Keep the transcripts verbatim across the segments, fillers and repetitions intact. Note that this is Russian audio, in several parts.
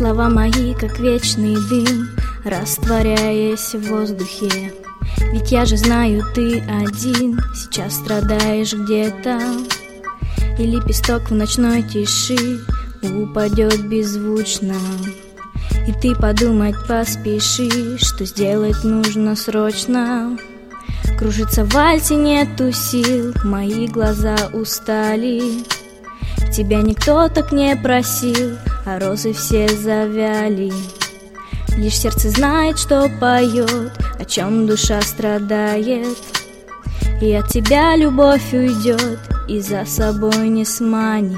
Слова мои, как вечный дым, растворяясь в воздухе. Ведь я же знаю, ты один сейчас страдаешь где-то, и лепесток в ночной тиши упадет беззвучно. И ты подумать поспеши, что сделать нужно срочно. Кружится в вальсе, нету сил, мои глаза устали. Тебя никто так не просил, а розы все завяли. Лишь сердце знает, что поет, о чем душа страдает. И от тебя любовь уйдет, и за собой не сманит.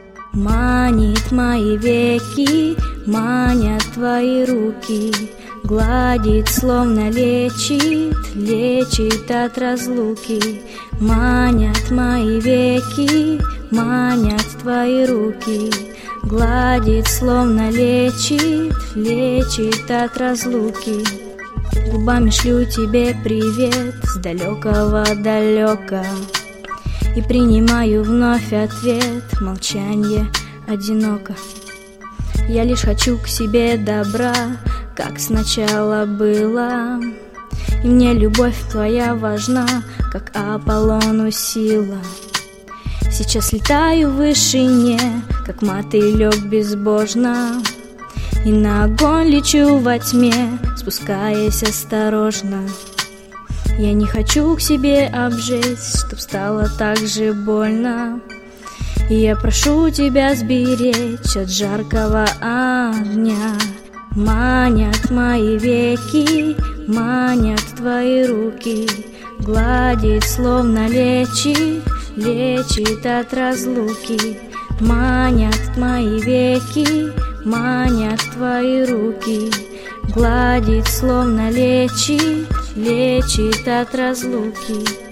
Манит мои веки, манят твои руки, гладит, словно лечит, лечит от разлуки. Манят мои веки, манят твои руки, гладит, словно лечит, лечит от разлуки. Губами шлю тебе привет с далекого далека, и принимаю вновь ответ, молчанье одиноко. Я лишь хочу к себе добра, как сначала было, и мне любовь твоя важна, как Аполлону сила. Сейчас летаю в вышине, как мотылек безбожно, и на огонь лечу во тьме, спускаясь осторожно. Я не хочу к себе обжечь, чтоб стало так же больно, и я прошу тебя сберечь от жаркого огня. Манят мои веки, манят твои руки, гладит, словно лечит, лечит от разлуки. Манят мои веки, манят твои руки, гладит, словно лечит, лечит от разлуки.